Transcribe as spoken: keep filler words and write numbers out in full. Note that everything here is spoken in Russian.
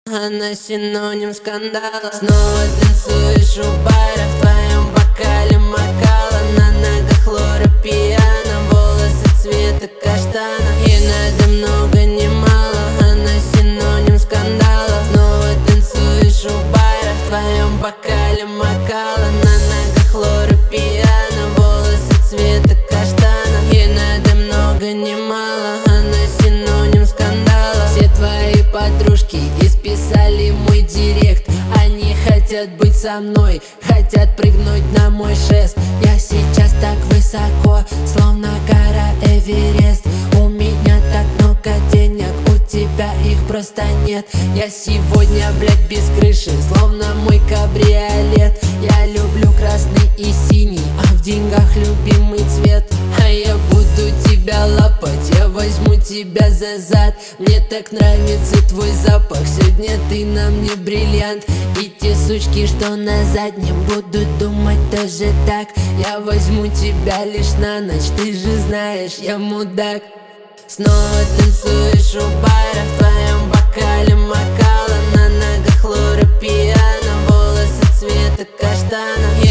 Она синоним скандала. Снова танцуешь у бара, в твоем бокале макала. На ногах Лора пьяна, волосы цвета каштана. И надо много не мало, она синоним скандала. Снова танцуешь у бара, в твоем бокале макала. На ногах Лора пьяна, волосы цвета каштана. И надо много не мало, она синоним скандала. Все твои подружки исписали мой директ. Они хотят быть со мной, хотят прыгнуть на мой шест. Я сейчас так высоко, словно гора Эверест. У меня так много денег, у тебя их просто нет. Я сегодня, блядь, без крыши, словно мой кабриолет. Я люблю красный и синий, а в деньгах любимый цвет. А я буду тебя лапать, я возьму тебя за зад. Мне так нравится твой запах, сегодня ты на мне бриллиант. И те сучки, что на заднем, будут думать тоже так. Я возьму тебя лишь на ночь, ты же знаешь, я мудак. Снова танцуешь у бара, в твоем бокале макала. На ногах Лора пьяна, волосы цвета каштана.